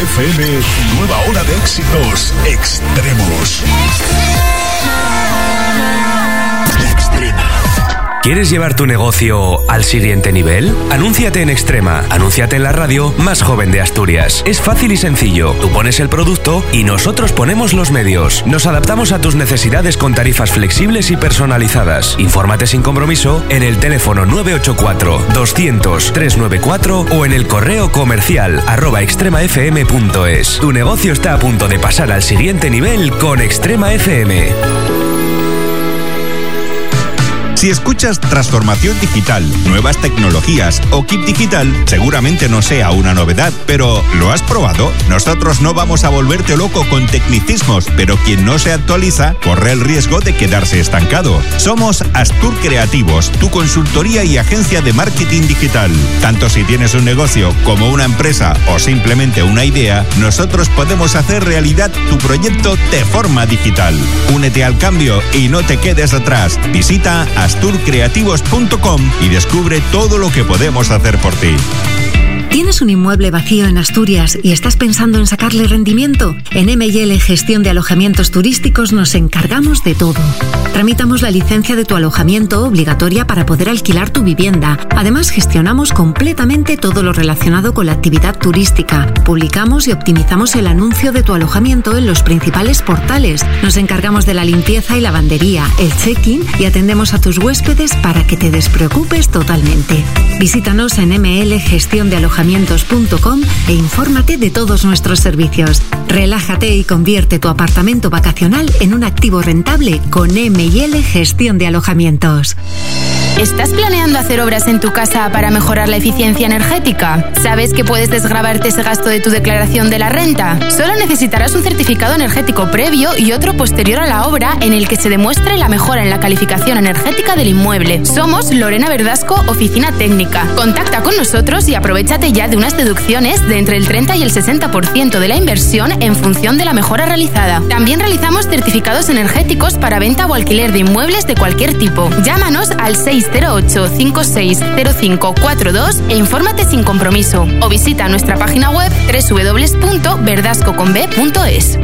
FM, nueva hora de éxitos extremos. Extrema. ¿Quieres llevar tu negocio al siguiente nivel? Anúnciate en Extrema. Anúnciate en la radio más joven de Asturias. Es fácil y sencillo. Tú pones el producto y nosotros ponemos los medios. Nos adaptamos a tus necesidades con tarifas flexibles y personalizadas. Infórmate sin compromiso en el teléfono 984-200-394 o en el correo comercial @extremafm.es. Tu negocio está a punto de pasar al siguiente nivel con Extrema FM. Si escuchas transformación digital, nuevas tecnologías o kit digital, seguramente no sea una novedad, pero ¿lo has probado? Nosotros no vamos a volverte loco con tecnicismos, pero quien no se actualiza corre el riesgo de quedarse estancado. Somos Astur Creativos, tu consultoría y agencia de marketing digital. Tanto si tienes un negocio como una empresa o simplemente una idea, nosotros podemos hacer realidad tu proyecto de forma digital. Únete al cambio y no te quedes atrás. Visita asturcreativos.com y descubre todo lo que podemos hacer por ti. ¿Tienes un inmueble vacío en Asturias y estás pensando en sacarle rendimiento? En M&L Gestión de Alojamientos Turísticos nos encargamos de todo. Tramitamos la licencia de tu alojamiento obligatoria para poder alquilar tu vivienda. Además, gestionamos completamente todo lo relacionado con la actividad turística. Publicamos y optimizamos el anuncio de tu alojamiento en los principales portales. Nos encargamos de la limpieza y lavandería, el check-in y atendemos a tus huéspedes para que te despreocupes totalmente. Visítanos en mlgestiondealojamientos.com e infórmate de todos nuestros servicios. Relájate y convierte tu apartamento vacacional en un activo rentable con M&L Gestión de Alojamientos. ¿Estás planeando hacer obras en tu casa para mejorar la eficiencia energética? ¿Sabes que puedes desgravarte ese gasto de tu declaración de la renta? Solo necesitarás un certificado energético previo y otro posterior a la obra en el que se demuestre la mejora en la calificación energética del inmueble. Somos Lorena Verdasco, Oficina Técnica. Contacta con nosotros y aprovéchate ya de unas deducciones de entre el 30 y el 60% de la inversión en función de la mejora realizada. También realizamos certificados energéticos para venta o alquiler de inmuebles de cualquier tipo. Llámanos al 608-560542 e infórmate sin compromiso. O visita nuestra página web www.verdascoconb.es.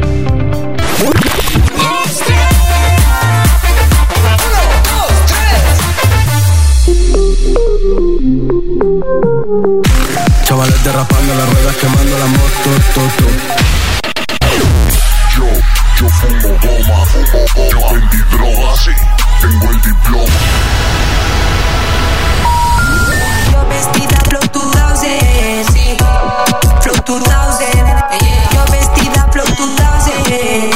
Chavales derrapando las ruedas, quemando la moto, Yo fumo goma, yo vendí droga, sí, tengo el diploma. Yo vestida Flow 2000, sí, Flow 2000, yo vestida Flow 2000.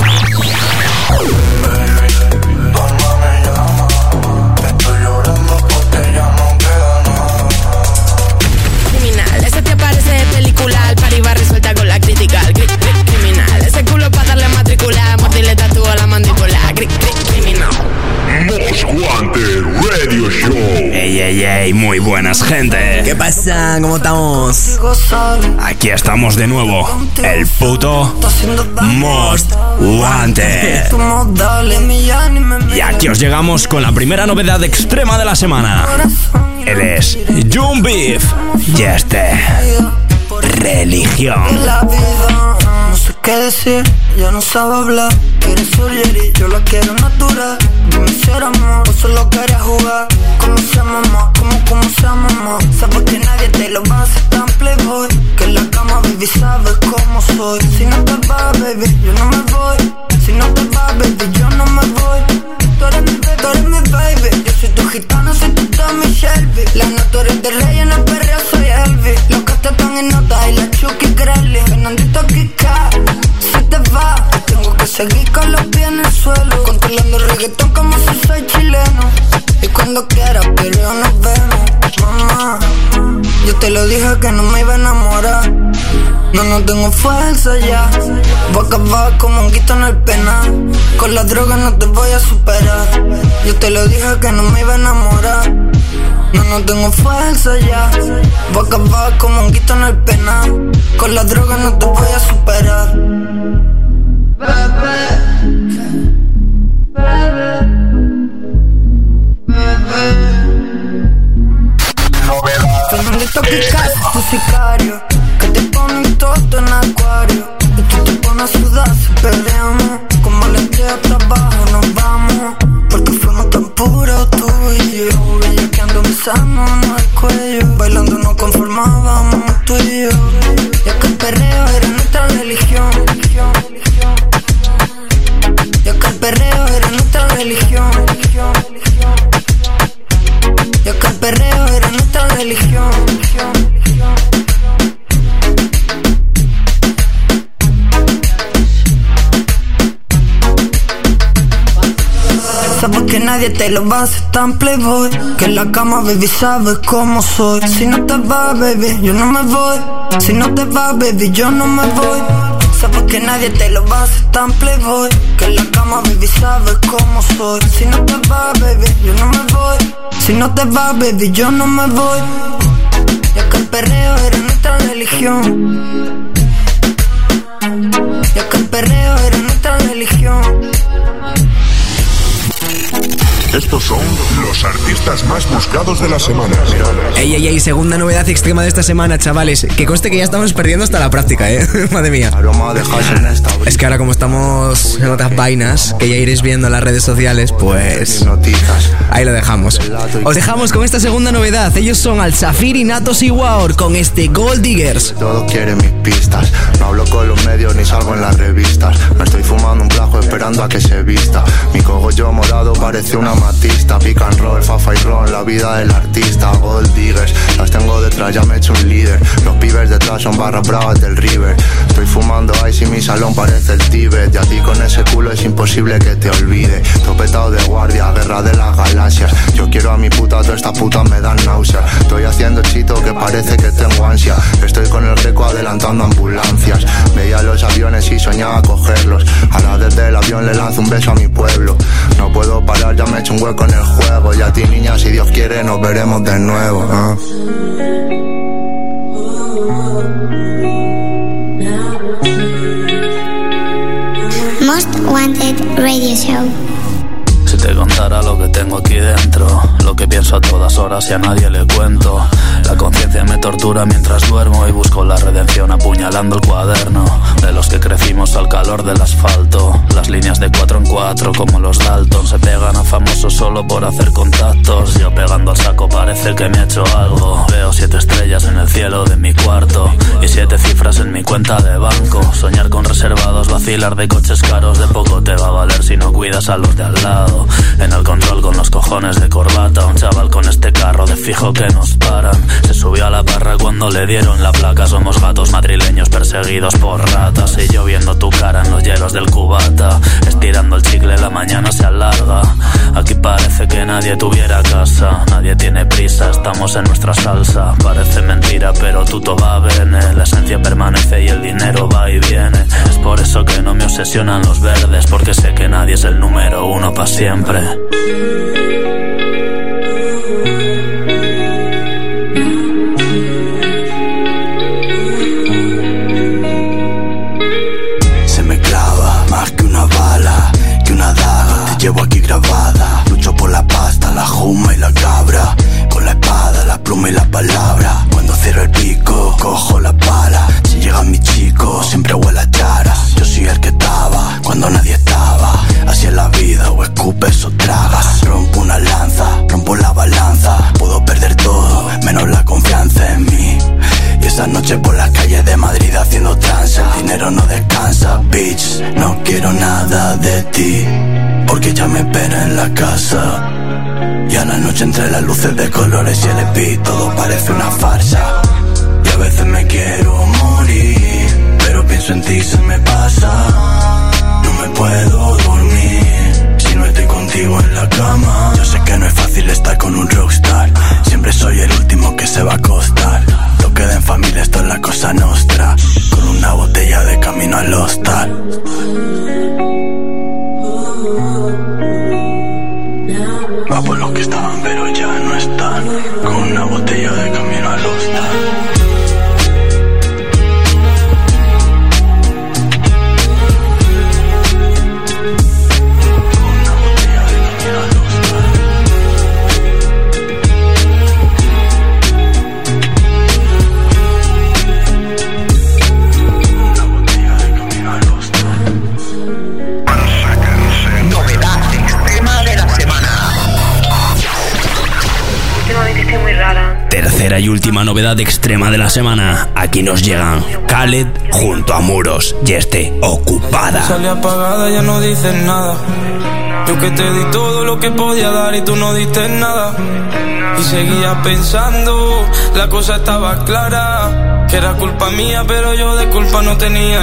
Al party va resuelta con la crítica. Criminal, ese culo pa' darle matrícula. Mordirle tatúo a la mandíbula. Criminal. Most Wanted Radio Show. Ey, muy buenas, gente. ¿Qué pasa? ¿Cómo estamos? Aquí estamos de nuevo. El puto Most Wanted. Y aquí os llegamos con la primera novedad extrema de la semana. Él es June Beef. Y Religión. La vida, no sé qué decir, ya no sabe hablar. Quiere surgery, yo la quiero natural. Dime si era amor o solo quería jugar. ¿Cómo se llama? ¿Cómo se llama? Sabes que nadie te lo va a hacer tan playboy. Que en la cama, baby, sabes cómo soy. Si no te vas, baby, yo no me voy. Si no te vas, baby, yo no me voy. Tú eres mi baby. Yo soy tu gitana, soy tu Tommy Shelby. Las notorias de rey en el perreo soy Elvis. Los que te están en nota y la Chucky Crowley. Fernandito Kika, si te vas, tengo que seguir con los pies en el suelo. Controlando el reggaetón como si soy chileno. Y cuando quieras, pero nos vemos. Mamá, yo te lo dije que no me iba a enamorar. No tengo fuerza ya. Voy a acabar como un guito en el penal. Con la droga no te voy a superar. Yo te lo dije que no me iba a enamorar. No tengo fuerza ya. Voy a acabar como un guito en el penal. Con la droga no te voy a superar. Fernandito Kika, tu sicario. Que te ponen todo en acuario. nuestra religión. Ya que el perreo era nuestra religión. Ya que el perreo era nuestra religión. Sabes que nadie te lo va a hacer tan playboy. Que en la cama, baby, sabes cómo soy. Si no te vas, baby, yo no me voy. Si no te vas, baby, yo no me voy. Sabes que nadie te lo va a hacer tan playboy. Que en la cama, baby, sabes cómo soy. Si no te vas, baby, yo no me voy. Si no te vas, baby, yo no me voy. Ya que el perreo era nuestra religión. Ya que el perreo era nuestra religión. Estos son los artistas más buscados de la semana. Ey, segunda novedad extrema de esta semana, chavales. Que conste que ya estamos perdiendo hasta la práctica, madre mía. Es que ahora como estamos en otras vainas, que ya iréis viendo en las redes sociales, pues ahí lo dejamos. Os dejamos con esta segunda novedad. Ellos son Al-Safir y Natos y Waor con este Gold Diggers. Todos quieren mis pistas. No hablo con los medios ni salgo en las revistas. Me estoy fumando un plajo esperando a que se vista. Mi cogollo morado parece una matista. Pick and roll, fafa y ron, la vida del artista. Gold diggers, las tengo detrás, ya me he hecho un líder. Los pibes detrás son barras bravas del River. Estoy fumando ice y mi salón parece el Tíbet. Y a ti con ese culo es imposible que te olvide. Topetado de guardia, guerra de las galaxias. Yo quiero a mi puta, todas estas putas me dan náusea. Estoy haciendo chito que parece que tengo ansia. Estoy con el reco adelantando ambulancias. Veía los aviones y soñaba cogerlos. Ahora desde el avión le lanzo un beso a mi pueblo. No puedo parar, ya me he hecho un hueco en el juego. Y a ti, niña, si Dios quiere nos veremos de nuevo, Most Wanted Radio Show. Si te contara lo que tengo aquí dentro, lo que pienso a todas horas y a nadie le cuento. La conciencia me tortura mientras duermo y busco la redención apuñalando el cuaderno. De los que crecimos al calor del asfalto. Las líneas de 4 en 4 como los Dalton se pegan a famosos solo por hacer contactos. Yo pegando al saco parece que me ha hecho algo. Veo 7 estrellas en el cielo de mi cuarto y 7 cifras en mi cuenta de banco. Soñar con reservados, vacilar de coches caros, de poco te va a valer si no cuidas a los de al lado. En el control con los cojones de corbata, un chaval con este carro de fijo que nos paran. Se subió a la barra cuando le dieron la placa. Somos gatos madrileños perseguidos por ratas. Y yo viendo tu cara en los hielos del cubata. Estirando el chicle la mañana se alarga. Aquí parece que nadie tuviera casa. Nadie tiene prisa, estamos en nuestra salsa. Parece mentira pero tutto va bene. La esencia permanece y el dinero va y viene. Es por eso que no me obsesionan los verdes, porque sé que nadie es el número uno pa' siempre. Se me clava más que una bala, que una daga, te llevo aquí grabada. Lucho por la pasta, la juma y la cabra. Con la espada, la pluma y la palabra. Cuando cierro el pico, cojo la pala. Si llega mi chico, siempre huele a chara. Yo soy el que estaba, cuando nadie estaba. Así es la vida, o escupes o tragas. Rompo una lanza, rompo la balanza. Puedo perder todo, menos la confianza en mí. Y esa noche por las calles de Madrid haciendo trance. El dinero no descansa, bitch. No quiero nada de ti, porque ya me espera en la casa. Y a la noche entre las luces de colores y el EP todo parece una farsa. Y a veces me quiero morir, pero pienso en ti, se me pasa. No me puedo dormir si no estoy contigo en la cama. Yo sé que no es fácil estar con un rockstar. Siempre soy el último que se va a acostar. Lo queda en familia, esto es la cosa nostra. Con una botella de camino al hostal. Va por los que estaban pero ya no están. Con una botella de camino al hostal. tercera y última novedad extrema de la semana. Aquí nos llegan Khaled junto a Muros y Ocupada. Sale apagada, ya no dices nada. Yo que te di todo lo que podía dar y tú no diste nada. Y seguía pensando, la cosa estaba clara, que era culpa mía, pero yo de culpa no tenía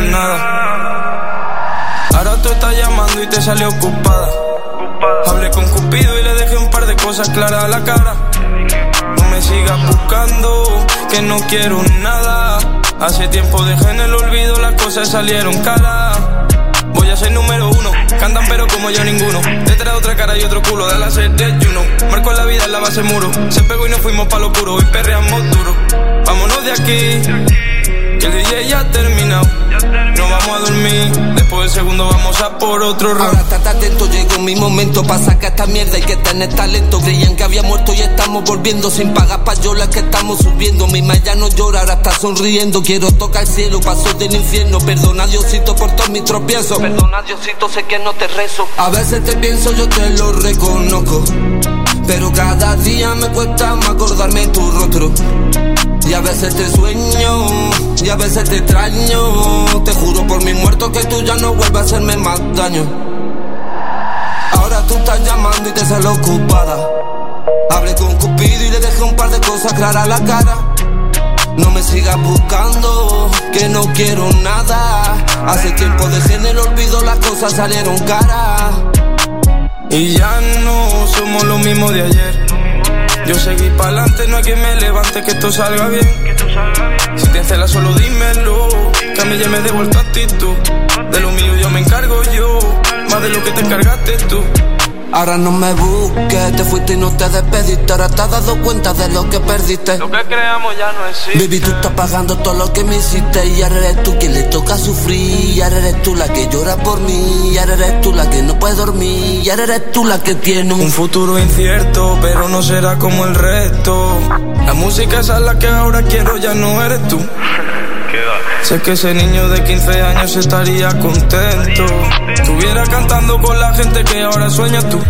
nada. Ahora tú estás llamando y te salió ocupada. Hablé con Cupido y le dejé un par de cosas claras a la cara. No me sigas buscando, que no quiero nada. Hace tiempo dejé en el olvido, las cosas salieron caras. Voy a ser número uno, cantan pero como yo ninguno. Detrás de otra cara y otro culo, de la sed de ayuno. Marco la vida en la base muro, se pegó y nos fuimos pa' lo oscuro. Y perreamos duro, vámonos de aquí, que el DJ ya ha terminado. No vamos a dormir, después del segundo vamos a por otro round. Ahora estate atento, llegó mi momento pa' sacar esta mierda, hay que tener talento. Creían que había muerto y estamos volviendo, sin pagar payolas que estamos subiendo. Mi maya no llora, ahora está sonriendo. Quiero tocar el cielo, paso del infierno. Perdona Diosito por todos mis tropiezos. Perdona Diosito, sé que no te rezo. A veces te pienso, yo te lo reconozco, pero cada día me cuesta más acordarme tu rostro. Y a veces te sueño, y a veces te extraño. Te juro por mi muerto que tú ya no vuelves a hacerme más daño. Ahora tú estás llamando y te sale ocupada. Hablé con Cupido y le dejé un par de cosas claras a la cara. No me sigas buscando, que no quiero nada. Hace tiempo dejé en el olvido, las cosas salieron caras. Y ya no somos lo mismo de ayer. Yo seguí pa'lante, no hay quien me levante, que esto salga bien. Si te encelas solo dímelo, que a mí ya me he devuelto actitud. De lo mío yo me encargo yo, más de lo que te encargaste tú. Ahora no me busques, te fuiste y no te despediste. Ahora te has dado cuenta de lo que perdiste. Lo que creamos ya no existe. Baby, tú estás pagando todo lo que me hiciste. Y ahora eres tú quien le toca sufrir. Y ahora eres tú la que llora por mí. Y ahora eres tú la que no puede dormir. Y ahora eres tú la que tiene un futuro incierto, pero no será como el resto. La música esa es la que ahora quiero, ya no eres tú. Sé que ese niño de 15 años estaría contento. Estuviera cantando con la gente que ahora sueñas tú.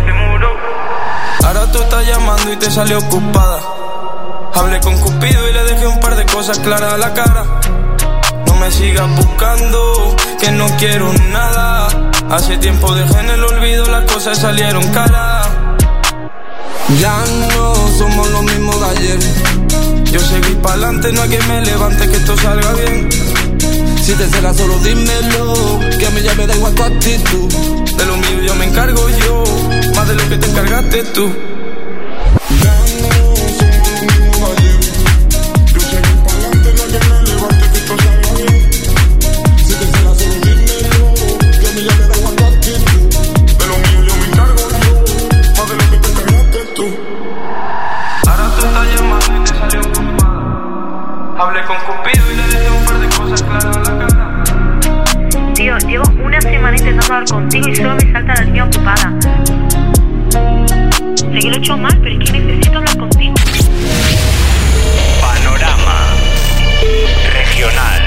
Ahora tú estás llamando y te salió ocupada. Hablé con Cupido y le dejé un par de cosas claras a la cara. No me sigas buscando, que no quiero nada. Hace tiempo dejé en el olvido, las cosas salieron caras. Ya no somos los mismos de ayer. Yo seguí pa'lante, no hay quien me levante, que esto salga bien. Si te celas solo dímelo, que a mí ya me da igual tu actitud. De lo mío yo me encargo yo, más de lo que te encargaste tú. Ya no somos los mismos de ayer. Yo seguí pa'lante, no hay quien me levante, que esto salga bien. Si te celas solo dímelo, que a mí ya me da igual tu actitud. De lo mío yo me encargo yo, más de lo que te encargaste tú. Ahora tú estás llamando y te salió ocupada. Hablé con Cupido y le dejé un par de cosas claras a la cara. Tío, llevo una semana intentando hablar contigo y solo me salta la línea ocupada. Sé que lo he hecho mal, pero es que necesito hablar contigo. Panorama Regional.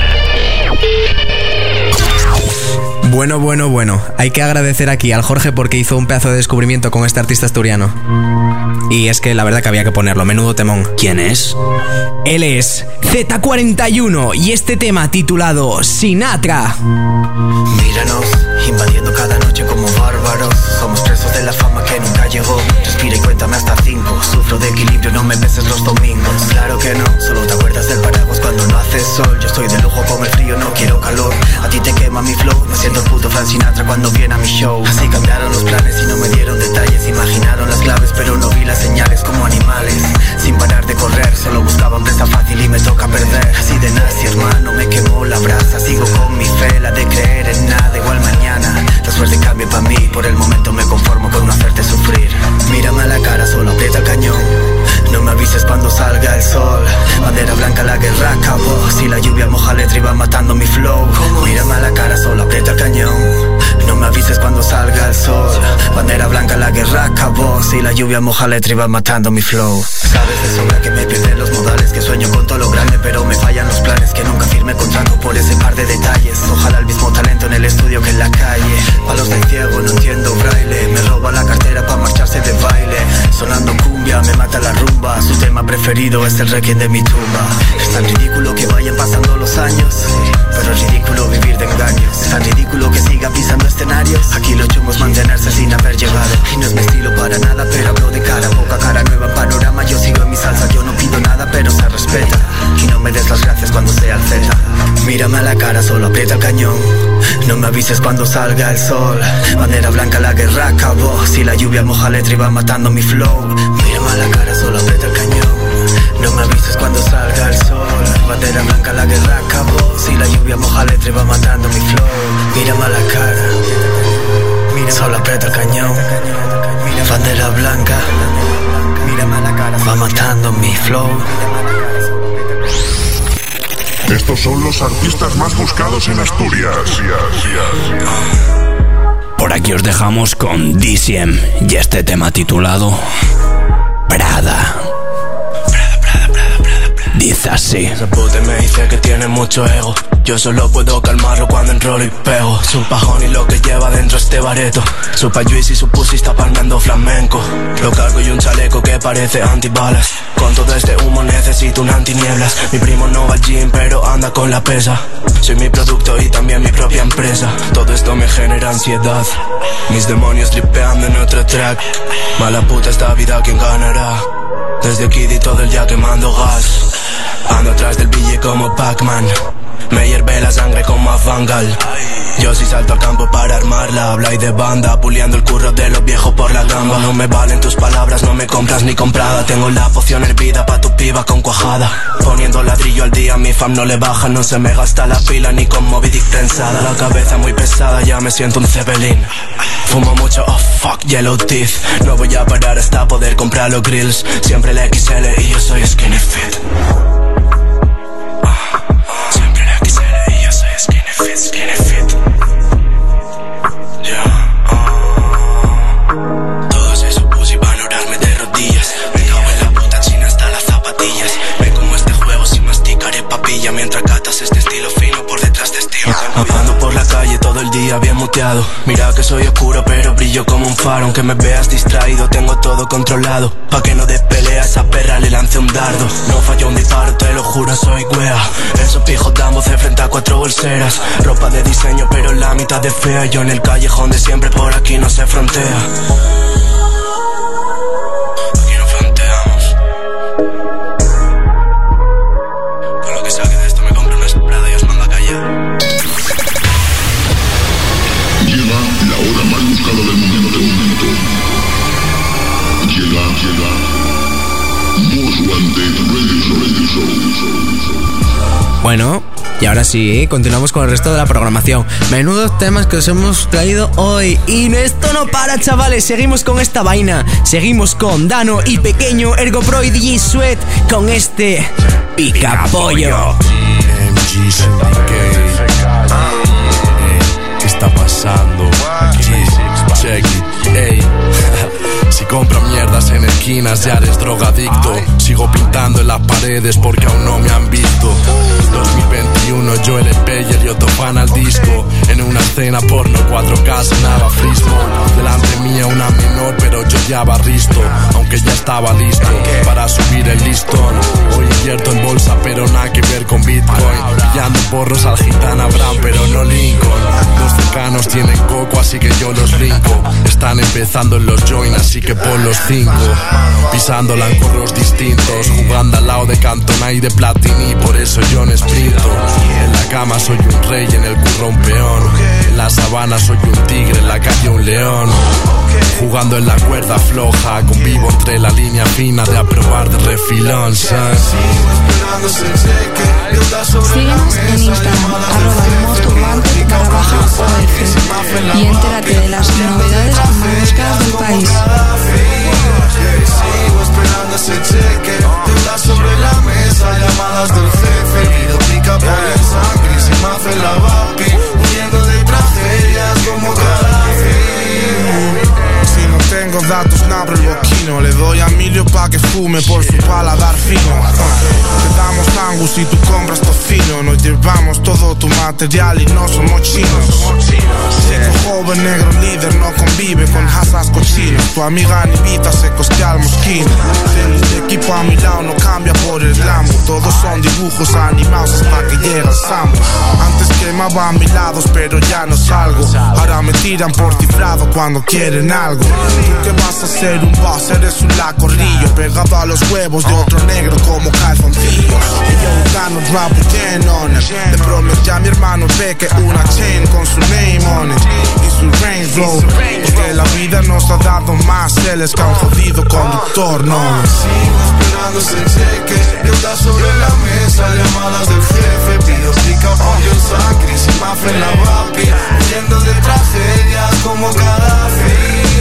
Bueno. Hay que agradecer aquí al Jorge porque hizo un pedazo de descubrimiento con este artista asturiano. Y es que la verdad que había que ponerlo, menudo temón. ¿Quién es? Él es Z41 y este tema titulado Sinatra. Míranos, invadiendo cada noche como bárbaros. Somos presos de la fama que nunca llegó. Respira y cuéntame hasta 5. Sufro de equilibrio, no me beses los domingos. Claro que no, solo te acuerdas del paraguas cuando no hace sol. Yo estoy de lujo con el frío, no quiero calor. A ti te quema mi flow, me siento el puto Frank Sinatra cuando viene a mi show. Así cambiaron los planes y no me dieron detalles. Imaginaron las claves pero no vi las señales como animales. Sin parar de correr, solo buscaban presa fácil y me toca perder. Así de nazi, hermano, me quemó la brasa. Sigo con mi fe, la de creer en nada. Igual mañana, la suerte cambia para mí. Por el momento me conformo con no hacerte sufrir. Mírame a la cara, solo aprieta el cañón. No me avises cuando salga el sol. Bandera blanca, la guerra acabó. Si la lluvia moja letra y va matando mi flow. Mírame a la cara, solo aprieta el cañón. No me avises cuando salga el sol. Bandera blanca, la guerra acabó. Si la lluvia moja letra y va matando mi flow. Sabes de sobra que me pierden los modales, que sueño con todo lo grande, pero me fallan los planes. Que nunca firme contrato por ese par de detalles. Ojalá el mismo talento en el estudio que en la calle. Palos del ciego, no entiendo braille. Me roba la cartera pa' marcharse de baile. Sonando cumbia, me mata la rumba. Su tema preferido es el requiem de mi tumba. Es tan ridículo que vayan pasando los años, pero es ridículo vivir de engaños. Es tan ridículo que siga pisando escenarios. Aquí lo chungo es mantenerse sin haber llegado. Y no es mi estilo para nada, pero hablo de cara. Poca cara nueva en panorama, yo sigo en mi salsa. Yo no pido nada, pero se respeta. Y no me des las gracias cuando sea el Z. Mírame a la cara, solo aprieta el cañón. No me avises cuando salga el sol. Bandera blanca, la guerra acabó. Si la lluvia moja letra y va matando mi flow. Mírame a la cara, solo aprieta el cañón. No me avises cuando salga el sol. Bandera blanca, la guerra acabó. Si la lluvia moja letra y va matando mi flow. Mírame a la cara, solo aprieta el cañón. Bandera blanca, mírame a la cara, va matando mi flow. Estos son los artistas más buscados en Asturias. Por aquí os dejamos con DCM y este tema titulado Prada. Dice así. Ese pute me dice que tiene mucho ego. Yo solo puedo calmarlo cuando enrolo y pego. Su pajón y lo que lleva dentro este bareto. Su payuis y su pussy está palmeando flamenco. Lo cargo y un chaleco que parece antibalas. Con todo este humo necesito un antinieblas. Mi primo no va al gym pero anda con la pesa. Soy mi producto y también mi propia empresa. Todo esto me genera ansiedad. Mis demonios dripeando en otro track. Mala puta esta vida, ¿quién ganará? Desde Kid y todo el día quemando gas. Ando atrás del billete como Pac-Man. Me hierve la sangre como a Vangal. Yo sí salto al campo para armarla. Habla y de banda, puliendo el curro de los viejos por la gamba. No me valen tus palabras, no me compras ni comprada. Tengo la poción hervida pa' tu piba con cuajada. Poniendo ladrillo al día, mi fam no le baja. No se me gasta la pila ni con Moby Dick prensada. La cabeza muy pesada, ya me siento un Zeppelin. Fumo mucho, oh fuck, yellow teeth. No voy a parar hasta poder comprar los grills. Siempre la XL y yo soy skinny fit. Siempre la XL y yo soy skinny fit, skinny fit. Todos esos pussy van a orarme de rodillas. Me cago en la puta china hasta las zapatillas. Ve como este juego si masticaré papilla. Mientras catas este estilo fino por detrás de estilo. Ando por la calle todo el día bien muteado. Mira que soy oscuro pero brillo como un faro. Aunque me veas distraído tengo todo controlado. Pa' que no des pelea a esa perra le lance un dardo. No falló un disparo, te lo juro soy wea. Esos pijos dan voces frente a 4 bolseras. Ropa de diseño pero la mitad de fea. Yo en el callejón de siempre, por aquí no se frontea. Aquí no fronteamos. Con lo que saque de esto me compro una Prada y os mando a callar. Llega la hora más buscada del momento. Llega Most Wanted Radio Show. Bueno, y ahora sí, continuamos con el resto de la programación. Menudos temas que os hemos traído hoy. Y esto no para, chavales. Seguimos con esta vaina. Seguimos con Dano y Pequeño, Ergo Pro y DJ Sweat con este Picapollo. ¿Qué está pasando? Check it, ey. Si compro mierdas en esquinas ya eres drogadicto. Sigo pintando en las paredes porque aún no me han visto. 2021 yo el Peyer y otro fan al disco. En una escena porno 4K sonaba freestyle. Delante mía una menor pero yo ya barristo. Aunque ya estaba listo para subir el listón. Hoy invierto en bolsa pero nada que ver con Bitcoin. Pillando porros al gitana Abraham pero no Lincoln. Los cercanos tienen coco así que yo los linko. Están empezando en los join así que pon los 5. Pisándola en corros distintos. Jugando al lado de Cantona y de Platini. Por eso yo no sprinto. En la cama soy un rey, en el curro un peón. En la sabana soy un tigre, en la calle un león. Jugando en la cuerda floja. Convivo entre la línea fina de aprobar de refilón, son. Síguenos en Instagram, @mostwanted_OF y entérate de las novedades más buscadas del país. Sigo esperando ese cheque. Deudas sobre la mesa, llamadas del jefe. Pido Picapollo en sangre y se me hace la vapi. Huyendo de tragedias como Gaddafi. Si no tengo datos, no abro el boquino. Le doy a Emilio pa' que fume por su paladar fino. Te damos tango si tú compras tocino. Nos llevamos todo tu material y no somos chinos. Chico joven, negro, líder, no convive con hasas cochinos. Tu amiga Anivita se costea al mosquino. El equipo a mi lado no cambia por el Lambo. Todos son dibujos animados hasta que llega el Sambo. Antes quemaba a mi lados, pero ya no salgo. Ahora me tiran por cifrado cuando quieren algo. Tú que vas a ser un boss, eres un lacorrillo pegado a los huevos de otro negro como calzoncillos. Y yo gano drop again on it. Le prometí a mi hermano Peque una chain con su name on it y su Range Rover, porque la vida nos ha dado más celes que a un jodido conductor, no. Sigo esperando ese cheque, deuda sobre la mesa, llamadas del jefe, pido pica pollo, sangre, sin mafia en la vapi, huyendo de tragedias como Gaddafi.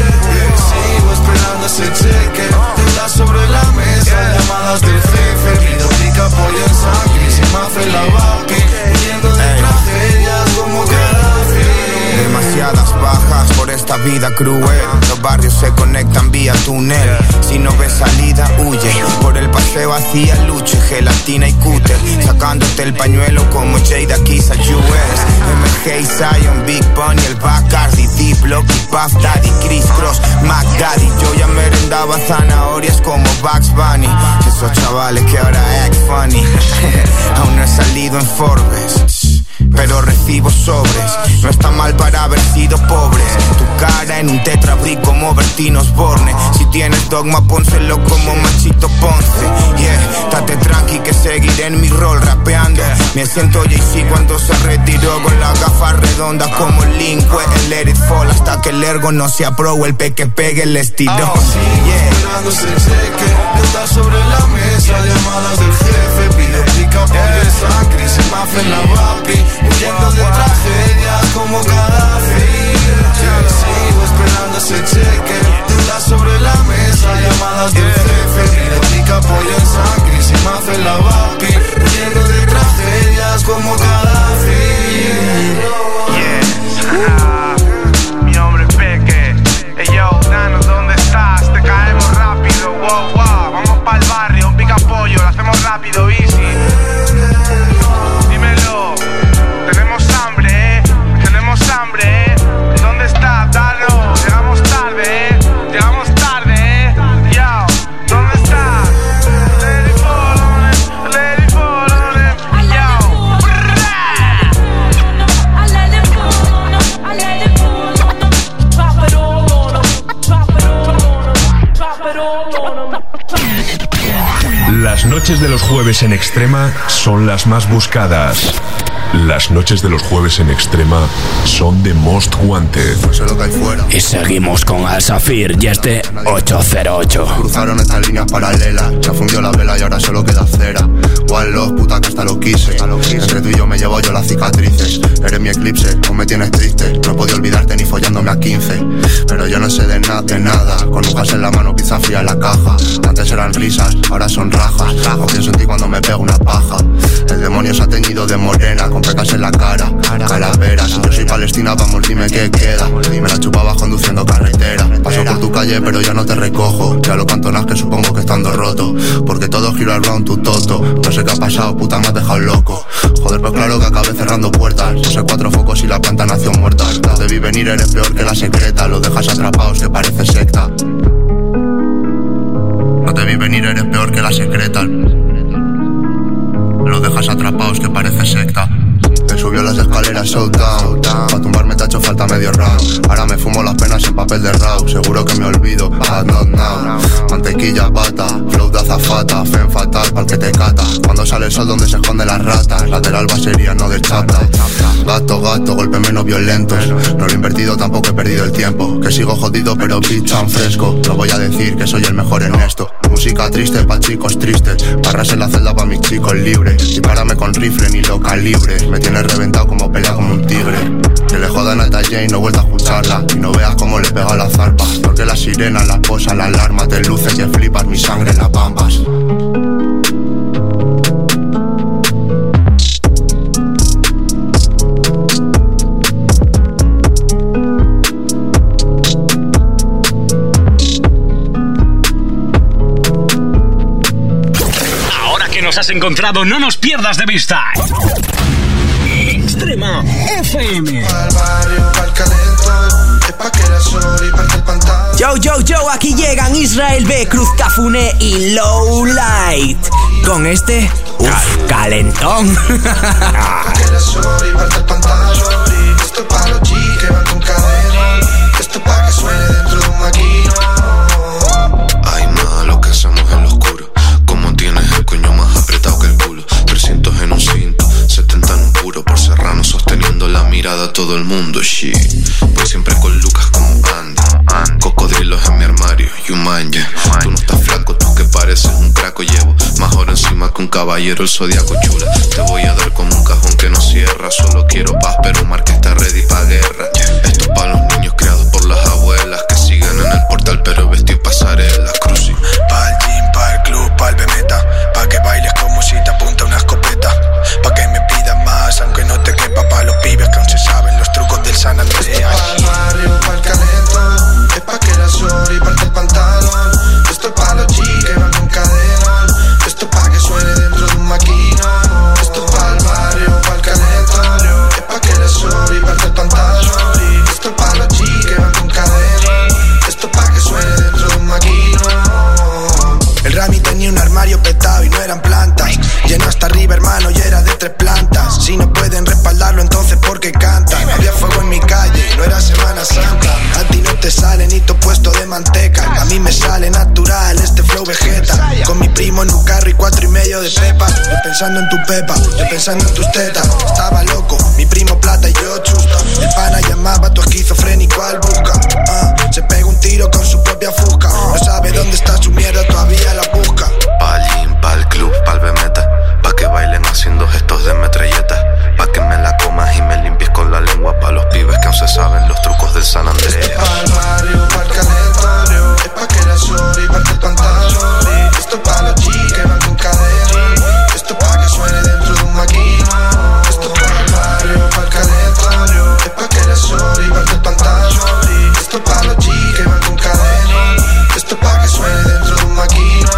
Sigo esperando ese cheque, deuda sobre la mesa, llamadas del jefe, pido pica pollo, sangre, sin mafia en la vapi, huyendo de tragedias como Gaddafi. Demasiadas bajas por esta vida cruel. Los barrios se conectan vía túnel. Si no ves salida, huye. Por el paseo hacía luche, gelatina y cúter, sacándote el pañuelo como Jada Kiss a US. MG y Zion, Big Bunny, el Bacardi, D-Block y Puff Daddy, Chris Cross, Mac Daddy. Yo ya merendaba zanahorias como Bugs Bunny. Esos chavales que ahora act funny. Aún no he salido en Forbes, pero recibo sobres. No está mal para haber sido pobres. Tu cara en un tetrabrick como Bertín Osborne. Si tienes dogma, pónselo como Machito Ponce. Yeah, date tranqui que seguiré en mi rol rapeando. Me siento Jay-Z cuando se retiró con las gafas redondas como Linque. El Let It Fall hasta que el ergo no sea pro. El pe que pegue el estirón. Yeah. Esperando ese cheque, deuda sobre la mesa, llamadas del jefe, pido pica pollo, sangre, sin mafia en la vapi, huyendo de tragedias como Gaddafi. Sigo esperando ese cheque, deuda sobre la mesa, llamadas del jefe, pido pica pollo en sangre, sin mafia en la vapi, huyendo de tragedias como Gaddafi. Mi hombre Peque. Hey yo, Nano, ¿dónde estás? Te caemos rápido, wow, wow. Vamos pa'l barrio, un pica pollo, lo hacemos rápido, easy. Dímelo, tenemos hambre, tenemos hambre, ¿dónde está, Dano? Llegamos tarde, llegamos tarde, yo, ¿dónde está? Let it fall on it, let it fall on it, yo. Las noches de los jueves en Extrema son las más buscadas. Las noches de los jueves en Extrema son The Most Wanted. Y seguimos con Al Safir y este 808. Cruzaron estas líneas paralelas, se fundió la vela y ahora solo queda cera. One Love, puta que hasta lo quise. Entre tú y yo me llevo yo las cicatrices. Eres mi eclipse, aún me tienes triste. No he podido olvidarte ni follándome a 15. Pero yo no sé de nada. Con hojas en la mano, pizza fría en la caja. Antes eran risas, ahora son rajas. O pienso en ti cuando me pego una paja. El demonio se ha teñido de morena, con pecas en la cara, calaveras. Yo soy Palestina, vamos, dime qué queda. Me la chupabas conduciendo carretera. Paso por tu calle pero ya no te recojo. Ya lo cantonas que supongo que estando roto, porque todo gira around tu toto. No sé qué ha pasado, puta, me has dejado loco. Joder, pues claro que acabé cerrando puertas. Puse 4 focos y la planta nació muerta. No te vi venir, eres peor que la secreta. Los dejas atrapados que parece secta. No te vi venir, eres peor que la secreta. Los dejas atrapados que parece secta. Me subió las escaleras showdown. Pa' tumbarme te ha hecho falta medio round. Ahora me fumo las penas en papel de raw. Seguro que me olvido, but not now. Mantequilla, bata, flow de azafata. Fen fatal pa'l que te cata. Cuando sale el sol donde se esconden las ratas. Lateral basería, no de chata. Gato, golpe menos violentos. No lo he invertido, tampoco he perdido el tiempo. Que sigo jodido pero bitch tan fresco. No voy a decir que soy el mejor en esto. Música triste pa' chicos tristes. Barras en la celda pa' mis chicos libres. Dispárame con rifle ni lo calibre. Me tienes reventado como pelea como un tigre. Que le jodan a Alta Jane, no vuelta a escucharla. Y no veas cómo le pega la zarpa. Porque la sirena, la esposa, la alarma. Te luces y flipas mi sangre en las pampas. nos has encontrado, no nos pierdas de vista. Extrema FM. Yo, aquí llegan Israel B, Cruz Cafune y Low Light. Con este, calentón. Esto pa' los G que van con cadenón. Esto pa' que suene dentro de un maquinón. Ay, nada, lo que hacemos en lo oscuro. Como tienes el coño más apretado que el culo. 300 en un cinto, 70 en un puro. Por Serrano sosteniendo la mirada a todo el mundo. Shit, voy siempre con Lucas como Andy. Cocodrilos en mi armario, Yumanya. Tú no estás flaco, tú que pareces un craco. Llevo más oro encima que un caballero, el zodiaco chula. Te voy a dar como un cajón que no cierra. Solo quiero paz, pero Marca está ready pa' guerra. Esto es pa' los niños criados por las abuelas que siguen en el portal pero vestidos pasarela. Cruci. Pa' el gym, pa' el club, pa' el Bemeta. Pa' que bailes como si te apunta una escopeta. Pa' que me pidas más, aunque no te quepa. Pa' los pibes que aún se saben los trucos del San Andreas. Esto pa' el barrio, pa' el calentón. Es pa' que la sorry parte el pantalón. Esto es pa' los G que van con cadenón. Esto es pa' que suene dentro de un maquinón. Esto es pa' el barrio, pa' el calentón. Es pa' que la sorry parte el pantalón. Esto es pa' los G que van con cadenón. Esto es pa' que suene dentro de un maquinón. El Rami tenía un armario petado y no eran plantas. Lleno hasta arriba, hermano, y era de 3 plantas. Si no pueden respaldarlo, entonces ¿por qué cantan? Había fuego en mi calle, no era Semana Santa. A ti no te sale ni tu puesto de manteca. A mí me sale natural este flow vegeta. Con mi primo en un carro y 4,5 de pepa. Yo pensando en tu pepa, yo pensando en tus tetas. Estaba loco, mi primo plata y yo chusta. El pana llamaba a tu esquizofrénico al busca. Se pega un tiro con su propia fusca. No sabe dónde está su mierda, todavía la busca. Pa'l gym, pa'l club, pa'l Bemeta. Pa' que bailen haciendo gestos de metralleta. Pa' que me la comas y me limpies con la lengua. Pa' los pibes que aún se saben los trucos del San Andreas. Esto es pa' el barrio, pa' el calentón. Es pa' que la sorry parte el pantalón. Esto es pa' los G que van con cadenón. Esto es pa' que suene dentro de un maquinón. Esto es pa' el barrio, pa' el calentón. Es pa' que la sorry parte el pantalón. Esto es pa' los G que van con cadenón. Esto es pa' que suene dentro de un maquinón.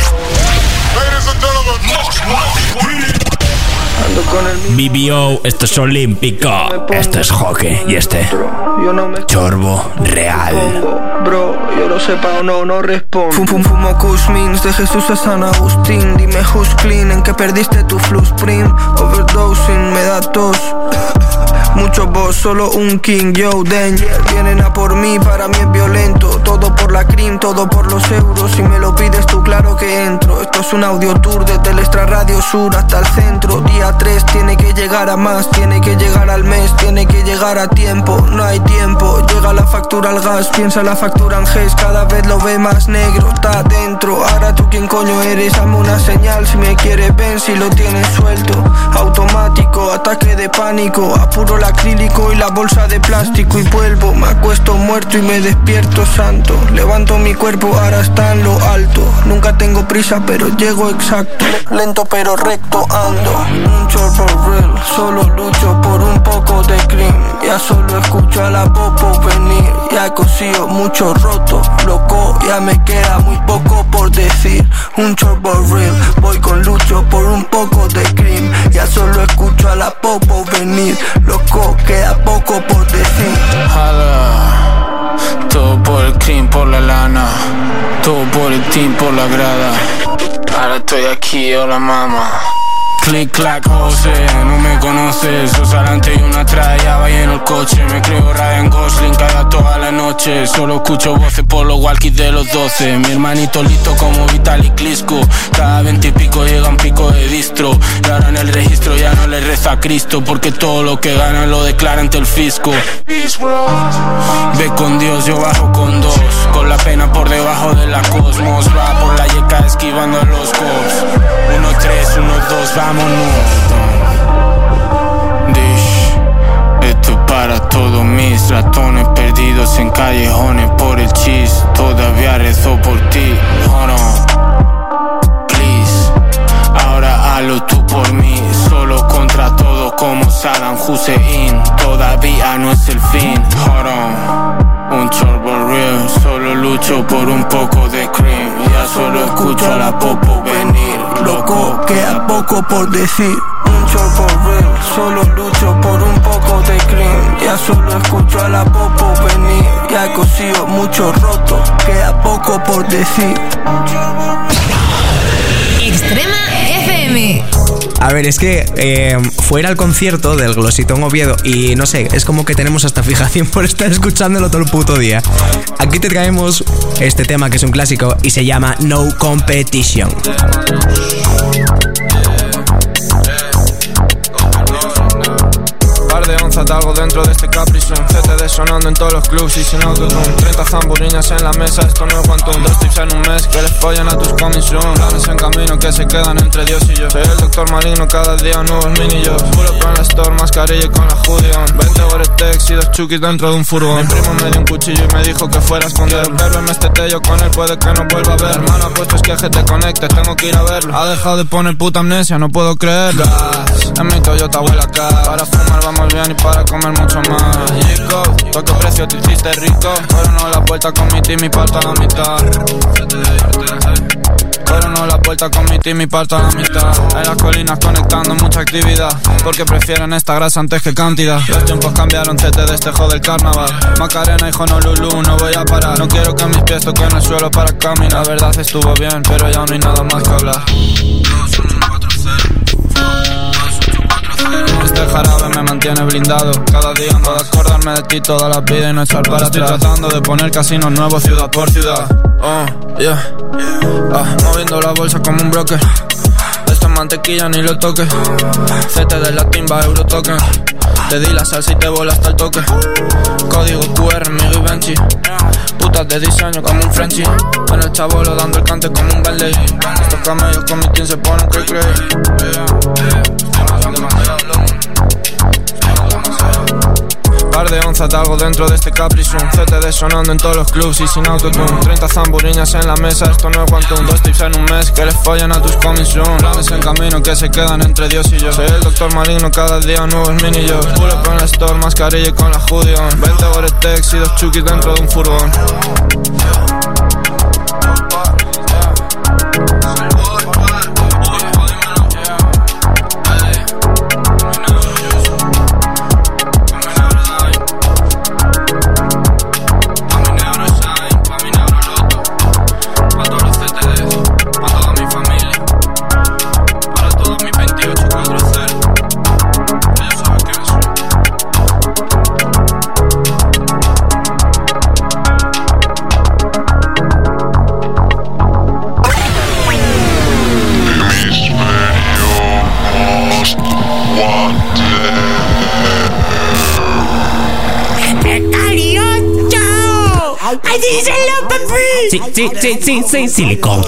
BBO, esto es olímpico. Esto es hockey y este chorbo real. Bro, yo lo sepa o no respondo. Fumo Kush Means de Jesús a San Agustín. Dime who's clean, en que perdiste tu flu sprint. Overdosing, me da tos. Mucho boss, solo un king, yo, danger. Vienen a por mí, para mí es violento. Todo por la cream, todo por los euros. Si me lo pides tú, claro que entro. Esto es un audio tour desde el Extra Radio Sur hasta el centro. Día 3 tiene que llegar a más, tiene que llegar al mes, tiene que llegar a tiempo. No hay tiempo, llega la factura al gas, piensa la factura en GES, cada vez lo ve más negro. Está dentro, ahora tú quién coño eres, hazme una señal si me quieres, ven si lo tienes suelto. Automático, ataque de pánico, apuro el acrílico y la bolsa de plástico y vuelvo. Me acuesto muerto y me despierto santo. Levanto mi cuerpo, ahora está en lo alto. Nunca tengo prisa pero llego exacto. Lento pero recto ando. Un chorro real, solo lucho por un poco de cream. Ya solo escucho a la popo venir. Ya he cosido mucho roto, loco, ya me queda muy poco por decir. Un chorro real, voy con lucho por un poco de cream. Ya solo escucho a la popo venir. Loco, queda poco por decir. Jala, todo por el cream, por la lana. Todo por el team, por la grada. Ahora estoy aquí, hola mama. Click, clack, José, no me conoces. Dos adelante y una atrás, ya va lleno el coche. Me creo Ryan Gosling cada toda la noche. Solo escucho voces por los walkies de los 12. Mi hermanito listo como Vitalik Klitschko. Cada 20 y pico llega un pico de distro. Y ahora en el registro ya no le reza a Cristo, porque todo lo que ganan lo declara ante el fisco. Ve con Dios, yo bajo con dos. Con la pena por debajo de la cosmos. Va por la yeca esquivando a los cops. 1-3, 1-2, vámonos. Dish, esto para todos mis ratones perdidos en callejones por el cheese. Todavía rezo por ti, hold on, please. Ahora hazlo tú por mí, solo contra todo como Saddam Hussein. Todavía no es el fin, hold on. Un chorbo real, solo lucho por un poco de cream. Ya solo escucho a la popo venir. loco, queda poco por decir. Mucho por ver, solo lucho por un poco de clean. Ya solo escucho a la popo venir. Ya he cosido mucho roto, queda poco por decir. Extrema FM. A ver, es que fuera al concierto del Glositón Oviedo y no sé, es como que tenemos hasta fijación por estar escuchándolo todo el puto día. Aquí te traemos este tema que es un clásico y se llama No Competition. De onzas de algo dentro de este capricho. CTD sonando en todos los clubs y sin autotune. 30 zamburiñas en la mesa, esto no es quantum. 2 tips en un mes que les follan a tus coming soon. Planes en camino que se quedan entre Dios y yo. Soy el doctor maligno, cada día nuevos mini-yo. Puro pro en la store, mascarilla y con la Judion. 20 Gore-Tex y 2 chukis dentro de un furgón. Mi primo me dio un cuchillo y me dijo que fuera a esconder. Pero me esteté yo con él, puede que no vuelva a ver. Hermano, apuesto es que te conecte, tengo que ir a verlo. Ha dejado de poner puta amnesia, no puedo creerlo. En mi Toyota huele a cara. Para fumar vamos bien y para comer mucho más. Chico, ¿por qué precio te hiciste rico? Pero no la vuelta con mi team y parto a la mitad. Pero no la vuelta con mi team y parto a la mitad. En las colinas conectando mucha actividad, porque prefieren esta grasa antes que cantidad. Los tiempos cambiaron, CT de este del carnaval. Macarena y Honolulu, no voy a parar. No quiero que mis pies toquen el suelo para caminar. La verdad estuvo bien, pero ya no hay nada más que hablar. Este jarabe me mantiene blindado. Cada día ando de acordarme de ti toda la vida y no echar para atrás. Estoy tratando de poner casinos nuevos ciudad por ciudad. Moviendo la bolsa como un broker. Esto es mantequilla, ni lo toques. CT de la timba, euro token. Te di la salsa y te vola hasta el toque. Código QR, mi Givenchy. Putas de diseño como un Frenchie. En el chabolo dando el cante como un Bentley. Estos camellos con mi team se ponen cray. Par de onzas de algo dentro de este capricho. CTD sonando en todos los clubs y sin autotune. 30 zamburiñas en la mesa, esto no es quantum. 2 tips en un mes que les follan a tus coming soon. Planes en camino que se quedan entre Dios y yo. Soy el doctor maligno, cada día nuevos mini-yo. Puro pro en la store, mascarilla y con la Judion. 20 Gore-Tex y 2 chukis dentro de un furgón. Sí, silicón.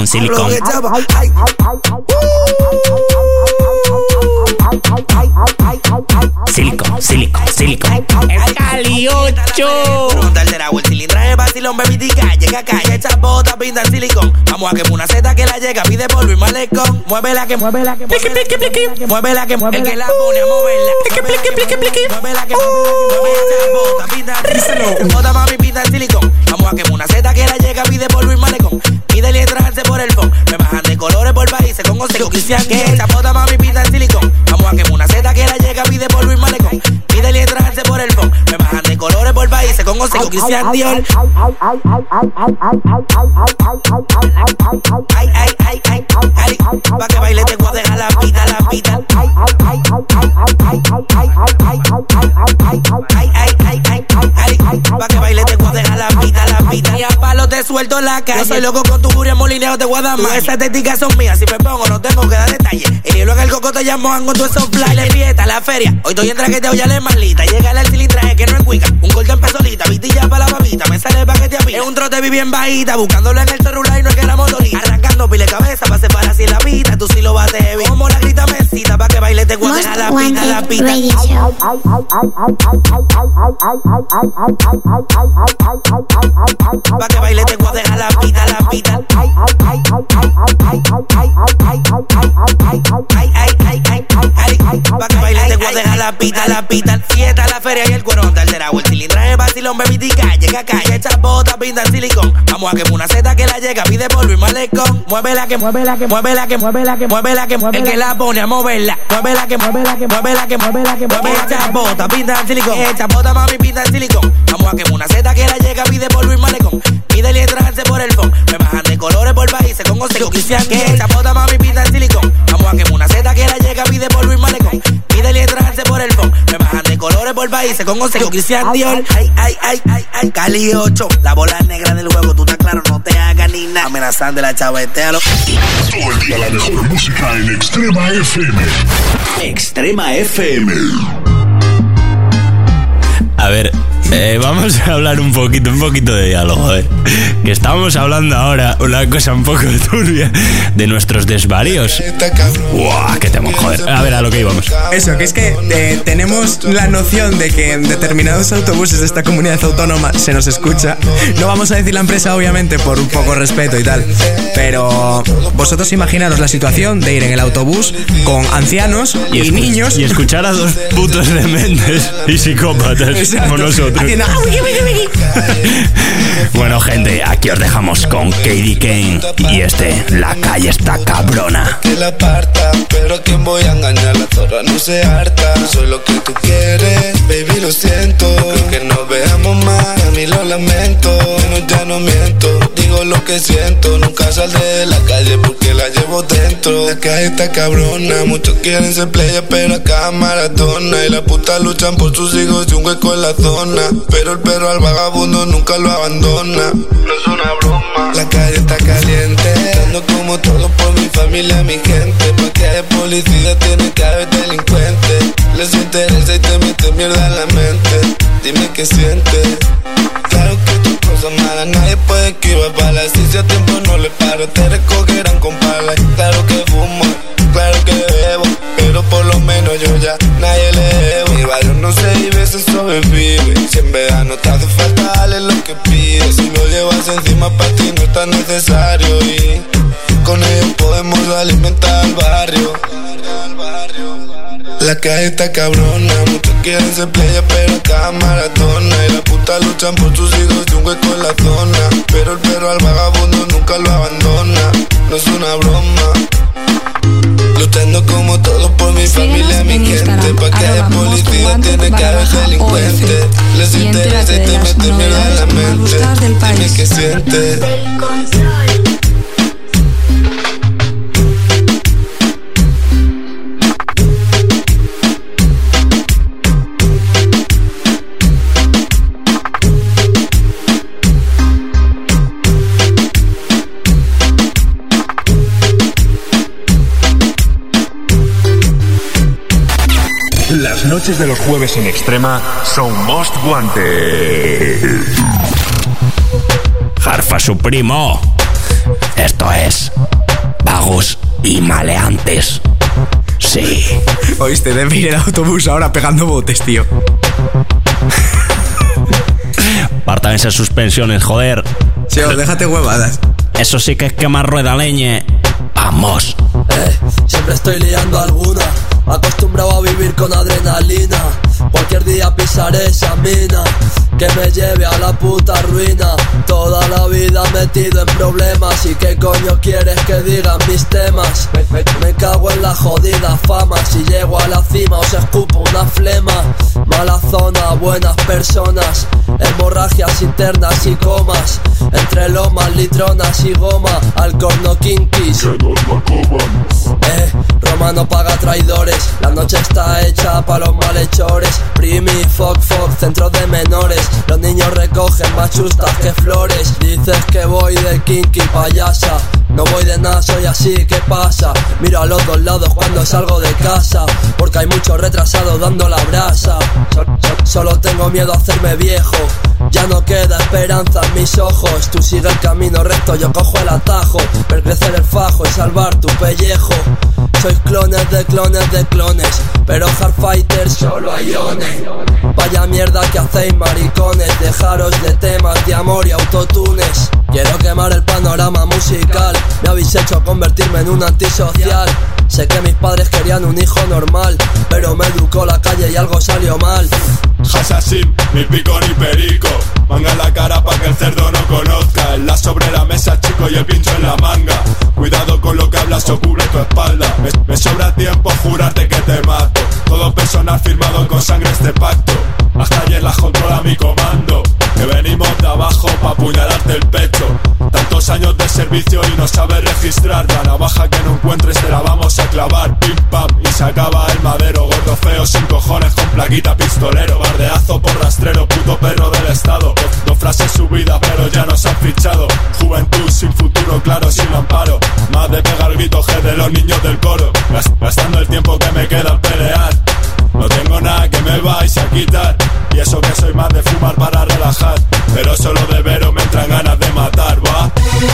Silicón. El Caliocho. Pregunta el de la vuelta y trae vacilón, baby, tica. Llega acá, echa botas, pinta en silicón. Vamos a quemar una seta que la llega, pide polvo y malecón. Muévela que muévela que el que la pone a moverla. Muévela que echa botas, pinta en silicón. Bota mami, pinta en silicón. Vamos a quemar una seta que la llega, pide polvo y malecón. Pídele entrarse por el phone. Me bajan de colores por países con consejo cristian. Que echa bota mami, pinta en silicón. Vamos a quemar una seta que la llega, pide polvo y malecón. Pídele entrarse por el phone. Me bajan de colores por países con consejo cristian Dior. Pa' que baile te voy a dejar la pita. Pa' que baile te voy a dejar la pita. Y a palo te suelto la calle. Yo soy loco con tu furia molineo, te voy a dar más. Esas téticas son mías, si me pongo no tengo que dar detalles. El hielo en el coco te llamo con todos esos fly. La fiesta, la feria, hoy estoy en traqueteo ya le malita. Llega el cilindraje que no es cuica. Un corte en pesolita, vitilla para la babita. Me sale el paquete a mí. Es un trote vi bien bajita, buscándolo en el celular y no es que la motorita. Arrancando pile cabeza pa' separar así la pita. Tú sí lo bates heavy. Como la grita mesita, pa' que baile te voy a dejar la pita. Pa' que baile te voy a dejar la pita. Pa' que baile te voy a dejar la pita. Fiesta, la feria y el cuero del de la pegado el cilindraje, vacilón, baby, llega acá, echa bota, pinta en silicón. Vamos a quemar una seta que la llega, pide polvo y malecón. Muévela que, muévela que, muévela que, muévela que, muévela que, muévela que, el que la pone a moverla. Muévela que, muévela que, muévela que, muévela que, muévela que, echa bota, pinta en silicón. Echa bota, mami, pinta en silicón. Vamos a quemar una seta que la llega, pide polvo y malecón. Pide y entrarse por el phone. Me bajan de colores por países con consejo cristian. Que echa bota, mami, pinta en silicón. Vamos a quemar una seta que la llega, pide polvo y malecón. Pide y entrarse por el phone. Me bajan de colores por países con consejo cristian Dior. Ay, ay, ay, ay, ay. Cali 8, la bola negra del juego, tú estás claro, no te hagas ni nada. Amenazante la chavetealo. Todo el día la mejor música en Extrema FM. Extrema FM. A ver, vamos a hablar un poquito de diálogo, que estábamos hablando ahora una cosa un poco turbia de nuestros desvaríos. ¡Guau! ¡Qué temo! Joder, a ver, a lo que íbamos. Eso, que es que tenemos la noción de que en determinados autobuses de esta comunidad autónoma se nos escucha. No vamos a decir la empresa, obviamente, por un poco respeto y tal, pero vosotros imaginaros la situación de ir en el autobús con ancianos y niños y escuchar a dos putos dementes y psicópatas. Exacto. Como nosotros. Haciendo... Bueno, gente, aquí os dejamos con Katie Kane y La calle está cabrona. Que la aparta, pero a quién voy a engañar, la zorra no se harta. Soy lo que tú quieres, baby, lo siento. Creo que nos veamos más, a mí lo lamento. No, ya no miento, digo lo que siento. Nunca saldré de la calle porque la llevo dentro. La calle está cabrona, muchos quieren ser playa, pero acá maratona. Y la puta luchan por sus hijos y un hueco en la zona. Pero el perro al vagabundo nunca lo abandona. No es una broma. La calle está caliente, ando como todo por mi familia, mi gente. Pa' que haya policía tiene que haber delincuente. Les interesa y te mete mierda en la mente. Dime qué sientes. Claro que tus cosas malas nadie puede esquivar balas. Si a tiempo no le paro te recogerán con palas. Claro que fumo, claro que bebo, pero por lo menos yo ya nadie le debo. Mi barrio no se vive, se sobrevive. Si en verano te hace falta, dale lo que pides. Si lo llevas encima para ti no es tan necesario. Y con ello podemos alimentar al barrio. La calle está cabrona, muchos quieren ser playa, pero acá maratona. Y la puta luchan por sus hijos y un hueco en la zona. Pero el perro al vagabundo nunca lo abandona. No es una broma. Luchando como todos por mi familia, mi gente. Pa' que haya policía tiene que haber delincuente. Les interesa y te mete mierda en la mente. Dime qué sientes. Las noches de los jueves en Extrema son Most Wanted. Jarfa su primo. Esto es Vagos y Maleantes. Sí. Oíste, debe ir el autobús ahora pegando botes, tío. Partan esas suspensiones, joder. Sí, déjate huevadas. Eso sí que es quemar rueda leñe. Vamos. Siempre estoy liando alguna. Acostumbrado a vivir con adrenalina. Cualquier día pisaré esa mina que me lleve a la puta ruina. Toda la vida metido en problemas. ¿Y qué coño quieres que digan mis temas? Me cago en la jodida fama. Si llego a la cima os escupo una flema. Mala zona, buenas personas. Hemorragias internas y comas. Entre lomas, litronas y goma. Al corno kinkis. Roma no paga traidores. La noche está hecha pa' los malhechores. Primi, fuck, centros de menores. Los niños recogen más chustas que flores. Dices que voy de kinky payasa. No voy de nada, soy así, ¿qué pasa? Miro a los dos lados cuando salgo de casa. Porque hay muchos retrasados dando la brasa. Solo tengo miedo a hacerme viejo. Ya no queda esperanza en mis ojos. Tú sigue el camino recto, yo cojo el atajo. Ver crecer el fajo y salvar tu pellejo. Sois clones de clones de clones, pero hardfighters solo hay ones. Vaya mierda que hacéis maricones. Dejaros de temas de amor y autotunes. Quiero quemar el panorama musical. Me habéis hecho convertirme en un antisocial. Sé que mis padres querían un hijo normal, pero me educó la calle y algo salió mal. Assassin, ni pico ni perico. Manga en la cara pa' que el cerdo no conozca. El la sobre la mesa, chico, y el pincho en la manga. Cuidado con lo que hablas o cubre tu espalda. Me sobra tiempo jurarte que te mato. Todo personal firmado con sangre este pacto. Las calles las controla mi comando. Que venimos de abajo pa' apuñalarte el pecho. Tantos años de servicio y no sabes registrar. La navaja que no encuentres te la vamos a clavar. Pim pam y se acaba el madero. Gordo feo sin cojones con plaquita pistolero. Bardeazo por rastrero, puto perro del estado. Dos frases subidas pero ya nos han fichado. Juventud sin futuro, claro, sin amparo. Más de pegar gritos que de los niños del coro. Gastando el tiempo que me queda al pelear. No tengo nada que me vais a quitar. Y eso que soy más de fumar para relajar. Pero solo de veros me entran ganas de matar, va.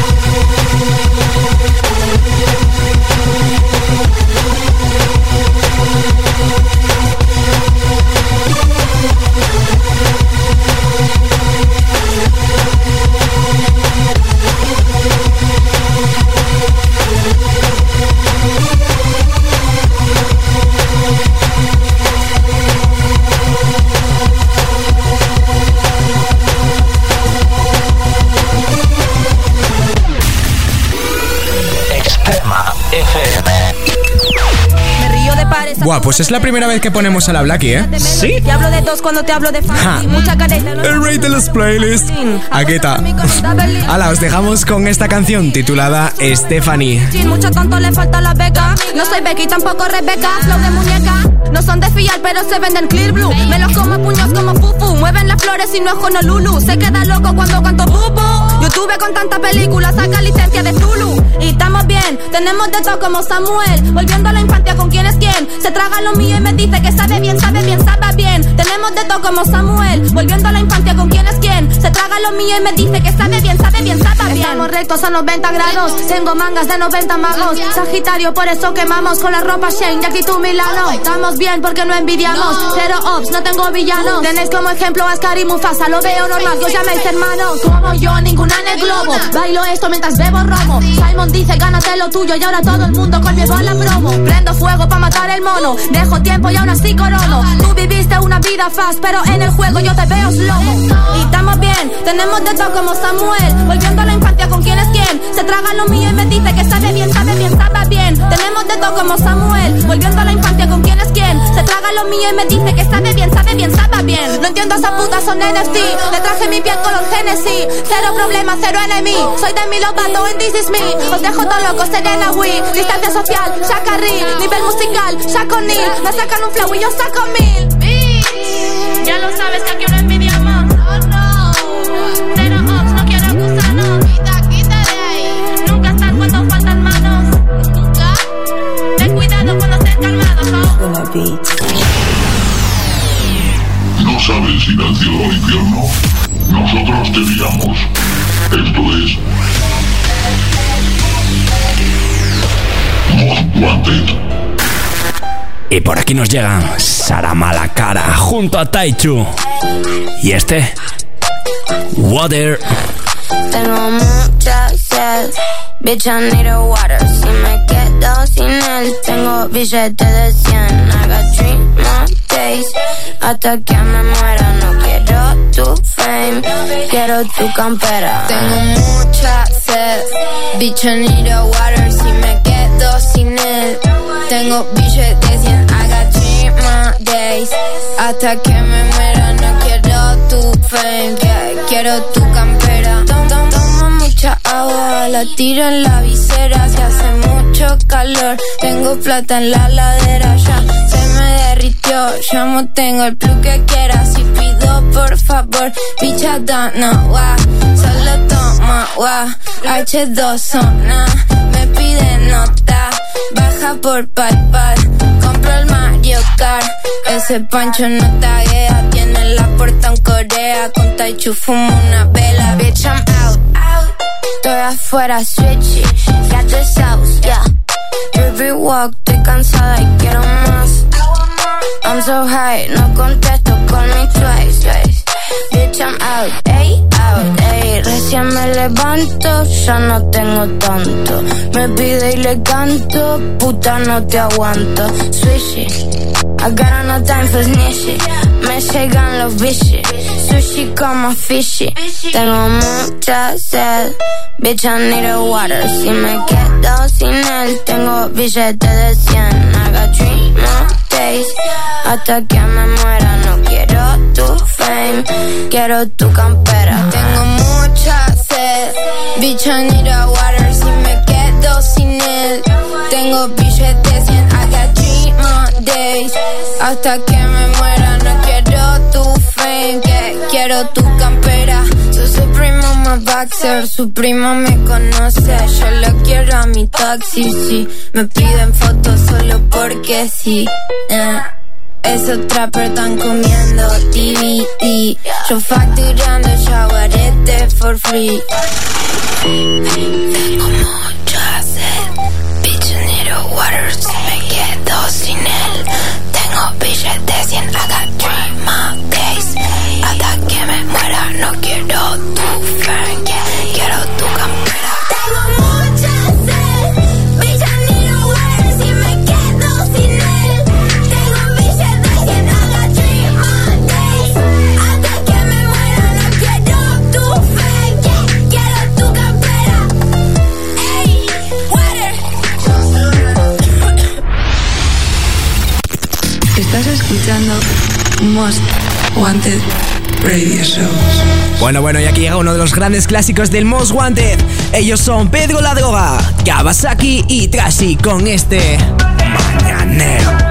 Buah, pues es la primera vez que ponemos a la Blackie, ¿eh? ¿Sí? Te hablo de dos cuando te hablo de fan. Mucha careta. El rey de los playlists. Aquí está. Hala, os dejamos con esta canción titulada Stephanie. Mucho tonto le falta la beca. No soy Becky, tampoco Rebeca. Flow de muñeca. No son de fiar, pero se venden clear blue. Me los como a puños como fufu. Mueven las flores y no es Honolulu. Se queda loco cuando canto pupu. YouTube con tanta película saca licencia de Zulu. Y estamos bien, tenemos de todo como Samuel. Volviendo a la infancia con quién es quién. Se traga lo mío y me dice que sabe bien, sabe bien, sabe bien. Tenemos de todo como Samuel. Volviendo a la infancia con quién es quién. Se traga lo mío y me dice que sabe bien, sabe bien, sabe bien. Estamos rectos a 90 grados. Tengo mangas de 90 magos. Sagitario, por eso quemamos con la ropa Shane y actitud Milano. Estamos bien porque no envidiamos. Cero ops, no tengo villanos. Tenéis como ejemplo a Oscar y Mufasa. Lo veo normal, que os llaméis hermanos. Como yo, ninguna en el globo. Bailo esto mientras bebo romo. Simon dice, gánate lo tuyo. Y ahora todo el mundo conmigo a la promo. Prendo fuego pa' matar el mono. Dejo tiempo y aún así corono. Tú viviste una vida fast, pero en el juego yo te veo slow. Y estamos bien, tenemos de todo como Samuel. Volviendo a la infancia con quién es quién. Se traga lo mío y me dice que sabe bien, sabe bien, sabe bien. Tenemos de todo como Samuel. Volviendo a la infancia con quién es quién. Se traga lo mío y me dice que sabe bien, sabe bien, sabe bien. No entiendo esas putas, son NFT. Le traje mi piel color Genesis. Cero problema, cero enemigo. Soy de mi Lovato en This Is Me. Os dejo todo loco, Serena Wii. Distancia social, Shakari. Nivel musical, Shaco Neal. Me sacan un flow y yo saco 1000. Ya lo sabes que aquí no envidiamos. Oh no. Cero ops, no quiero acusarnos. Quita de ahí. Nunca estás cuando faltan manos. Nunca. Ten cuidado cuando estés calmado. ¿No sabes ir al cielo o al infierno? Nosotros te digamos. Esto es Most Wanted. Y por aquí nos llegan Sara Malacara junto a Taichu. Y este Water. Tengo mucha sed, bitch I need a water. Si me quedo sin él, tengo billete de 100. I got 3 more days, hasta que me muera. No quiero tu fame, quiero tu campera. Tengo mucha sed, bitch I need a water. Si me quedo sin él, tengo billete de 100. I got 3 more days, hasta que me muera. No quiero tu fame, quiero tu campera. Tomo mucha agua, la tiro en la visera. Si hace mucho calor, tengo plata en la ladera. Ya se me derritió, ya no tengo el plus que quiera. Si pido por favor, pichata no va. Solo toma guau, H2 zona. Me pide nota, baja por PayPal. Compro el Mario Kart, ese Pancho no taguea. Tiene la puerta en Corea, con Taichu fumo una vela. Bitch I'm out, estoy afuera switchy. Got the sauce, yeah. Every walk, estoy cansada y quiero más. I'm so high, no contesto, call me twice. Bitch I'm out, ey, recién me levanto. llanto, ya no tengo tanto. Me pide y le canto, puta no te aguanto. Swishy, I got no time for snitchy. Me llegan los bichis, sushi como fishy. Tengo mucha sed, bitch I need a water. Si me quedo sin él, tengo billete de 100. I got 3 more days, hasta que me muera. No quiero tu fame, quiero tu campera. Tengo mucha sed, bitch I need a water. Si me quedo sin él, tengo billete de 100. I got 3 more days, hasta que me muera. No quiero tu fame, quiero tu campera. Soy su primo más boxer, su prima me conoce. Yo la quiero a mi taxi, sí. Me piden fotos solo porque sí. Esos trappers están comiendo DVD. Yo facturando shawarete for free. Tengo mucha sed, bitch I need a water. Si me quedo sin él, tengo billetes 100. I got 3 more days, hasta que me muera. No quiero tu friend, quiero tu campera. Tengo mucha sed, bitch I need a water. Si me quedo sin él, tengo billetes 100. I got 3 more days, hasta que me muera. No quiero tu friend, quiero tu campera. Ey, water. Estás escuchando Most Wanted Radio Show. Bueno, y aquí llega uno de los grandes clásicos del Most Wanted. Ellos son Pedro la Droga, Kawasaki y Trashy con este Mañanero.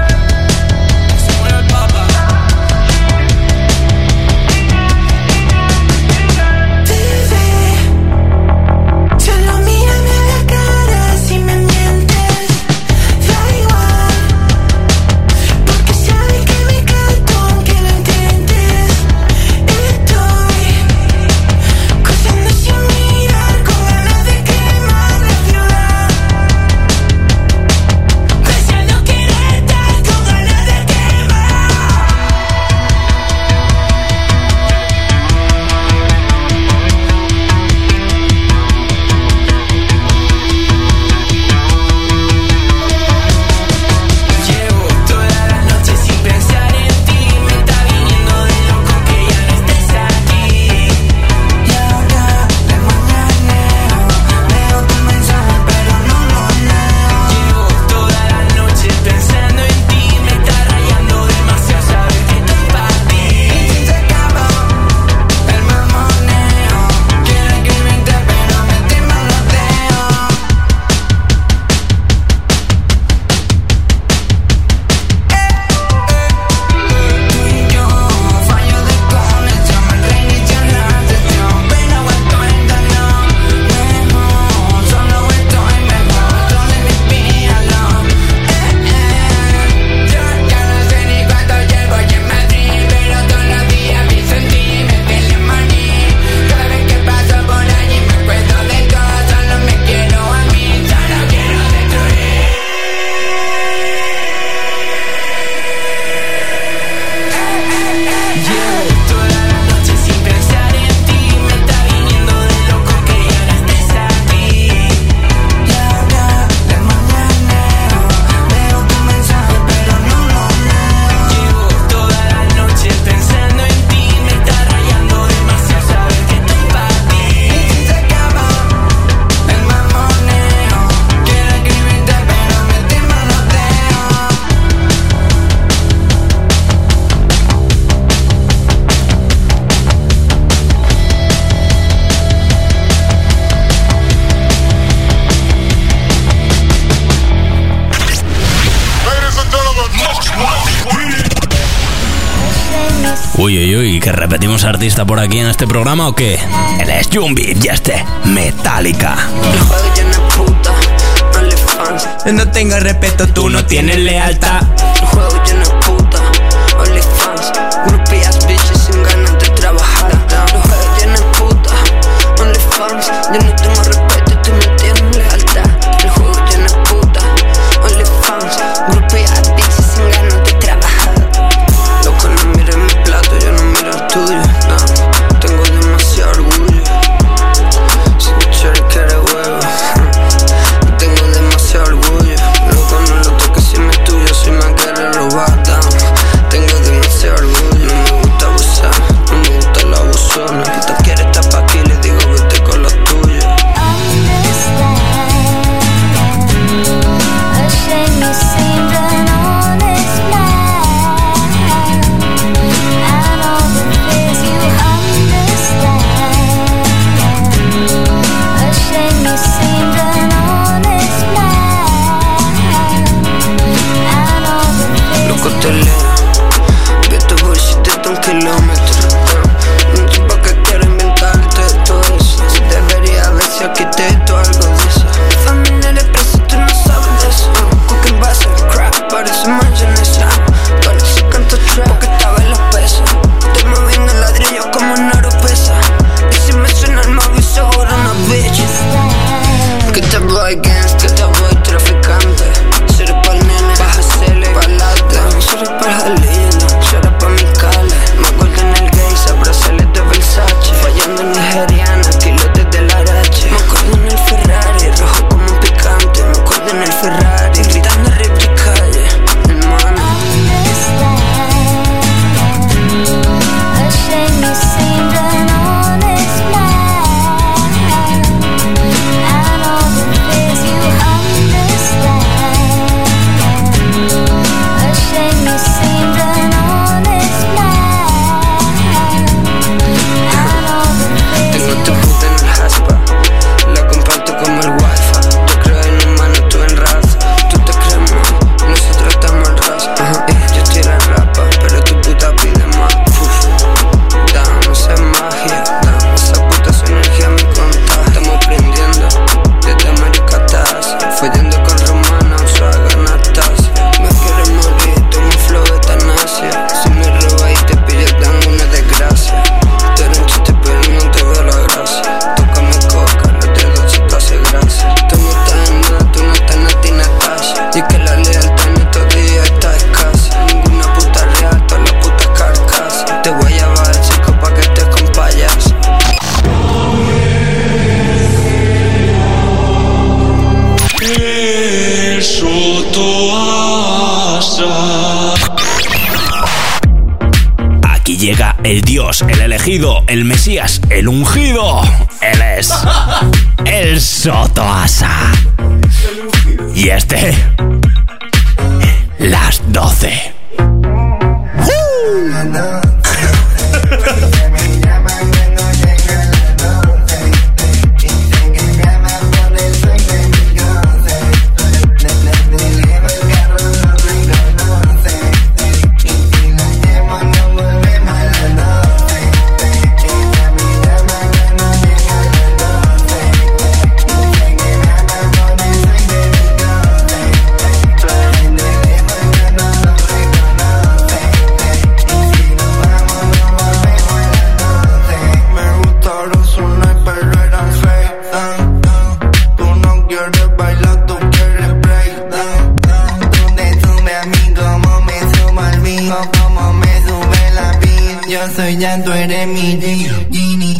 Uy, ¿que repetimos artista por aquí en este programa o qué? Él es Jumbi y este Metallica. No tengo respeto, tú no tienes lealtad. El juego lleno de puta, OnlyFans, groupies, bitches sin ganas de trabajar. El juego lleno de puta, OnlyFans, yo no tengo respeto y tú no tienes lealtad. El juego lleno de puta, OnlyFans, groupies, bitches sin ganas de trabajar. Loco, no mires mi plato, yo no miro el tuyo. No, tengo demasiado orgullo. Sin el Dios, el elegido, el Mesías, el ungido. Él es el Sotoasa. Y las 12. Soy ya, tú eres mi Gini.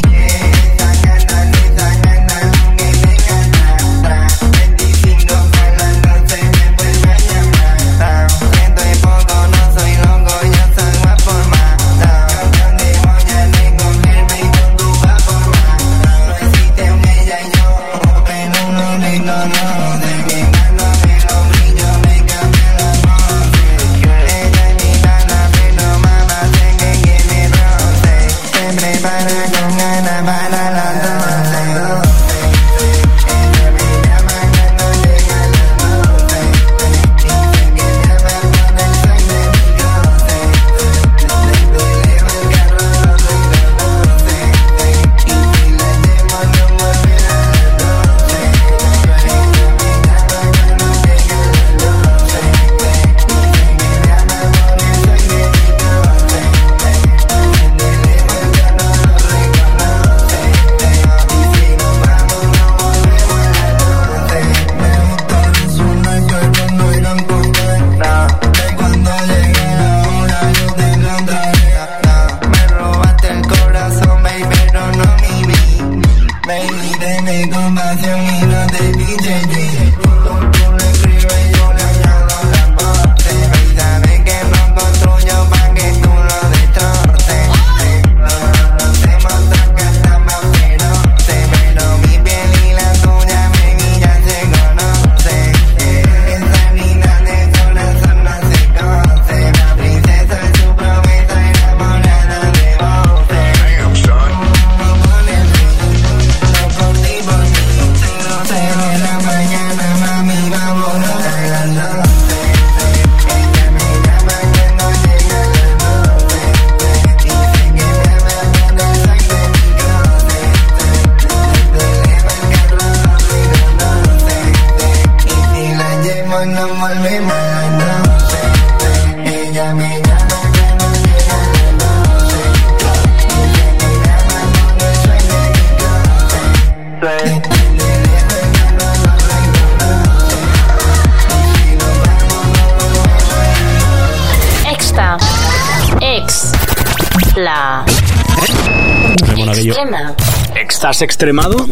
¿Estás extremado?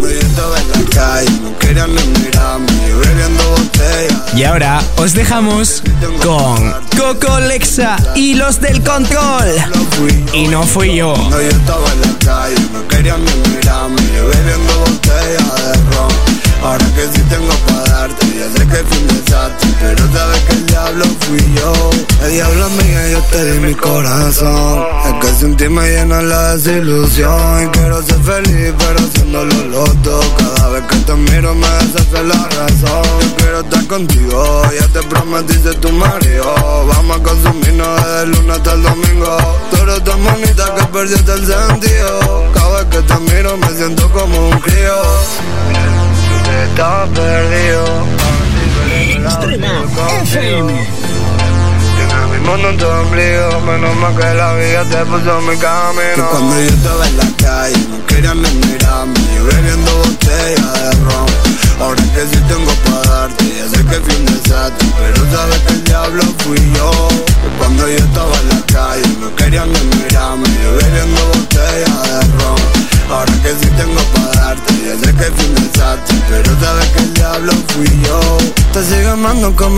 Y ahora os dejamos con Coco Lexa y los del control. Y no fui yo. No, yo estaba en la calle, no querían ni mirarme, yo bebiendo botella de ron. Ahora que sí tengo pa' darte, ya sé que fue un desastre, pero sabes que el diablo fui yo. El diablo mía, yo te di mi corazón. Es que sin ti me llena la desilusión. Y quiero ser feliz, pero haciéndolo loco. Cada vez que te miro me deshace la razón. Yo quiero estar contigo, ya te prometiste tu marido. Vamos a consumirnos desde el lunes hasta el domingo. Tú eres tan bonita que perdiste el sentido. Cada vez que te miro me siento como un crío. Estaba perdido. Extrema FM. Tienes mi mundo en tu ombligo. Menos mal que la vida te puso en mi camino. Que cuando yo estaba en la calle no querían ni mirarme, yo bebiendo botella de ron. Ahora que sí tengo pa' darte, ya sé que fui un desastre, pero sabes que el diablo fui yo. Que cuando yo estaba en la calle no querían ni mirarme, yo bebiendo botella de ron. Ahora que sí tengo pa' darte, ya sé que fui un desastre, pero sabes que el diablo fui yo. Te sigo amando como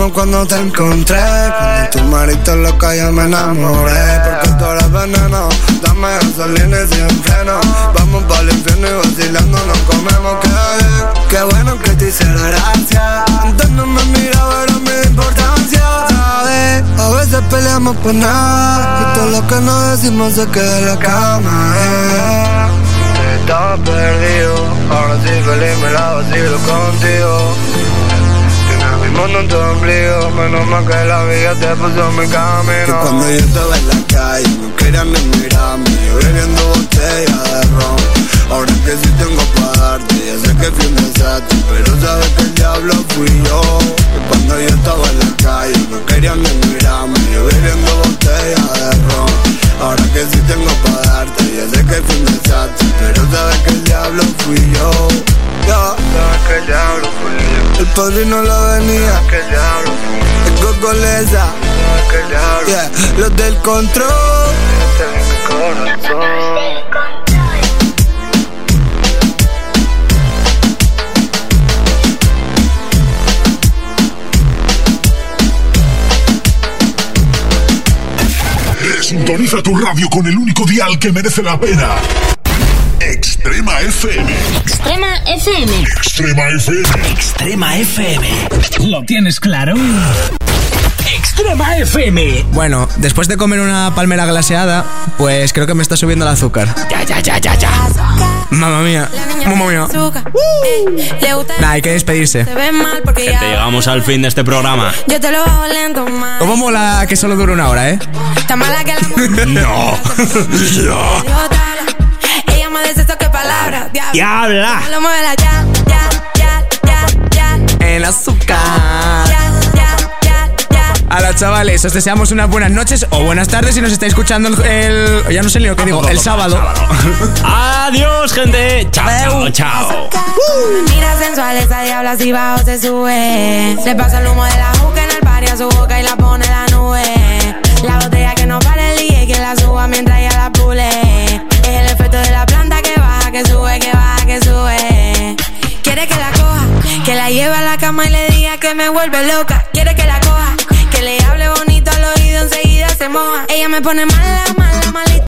como cuando te encontré. Cuando tu marito loca yo me enamoré. Porque tú eres veneno, dame gasolina y sin freno. Vamos pa'l infierno y vacilando nos comemos. Qué bueno que te hice la gracia. Antes no me miraba, era mi importancia, ¿sabes? A veces peleamos por nada y todo lo que nos decimos se queda en la cama, Estaba perdido, ahora sí feliz me la vacilo contigo. Tienes mi mundo en tu ombligo, menos mal que la vida te puso en mi camino. Que cuando yo estaba en la calle no querían ni mirarme, yo bebiendo botella de ron. Ahora que sí tengo pa' darte, ya sé que fui un desastre, pero sabes que el diablo fui yo. Que cuando yo estaba en la calle no querían ni mirarme, yo bebiendo botella de ron. Ahora que sí tengo pa' darte, ya sé que fui un desastre, pero sabes que el diablo fui yo. Sabes que el diablo fui yo. El padrino la venía, sabes que el diablo fui yo. El Gogoleza, sabes que el diablo, los del control. Este es mi corazón. Sintoniza tu radio con el único dial que merece la pena. Extrema FM. Extrema FM. Extrema FM. Extrema FM. ¿Lo tienes claro? Extrema FM. Bueno, después de comer una palmera glaseada, pues creo que me está subiendo el azúcar. Ya. Mamma mía. Nah, hay que despedirse. Gente, llegamos al fin de este programa. Yo te lo bajo lento, man. ¿Cómo mola que solo dure una hora, Está mala que la No. Ella más de esto que palabras. ¡Diabla! Lo mueve la ya. El azúcar. A los chavales, os deseamos unas buenas noches o buenas tardes si nos estáis escuchando ya no sé ni lo que digo, el sábado. Adiós, gente. Chao. Me mira sensual, esa diabla así bajo se sube. Le pasa el humo de la juca en el party a su boca y la pone en la nube. La botella que no para el DJ que la suba mientras ella la pule. Es el efecto de la planta que baja, que sube, que baja, que sube. Quiere que la coja, que la lleve a la cama y le diga que me vuelve loca. Quiere que la coja, que le hable bonito al oído, enseguida se moja. Ella me pone mala, malita.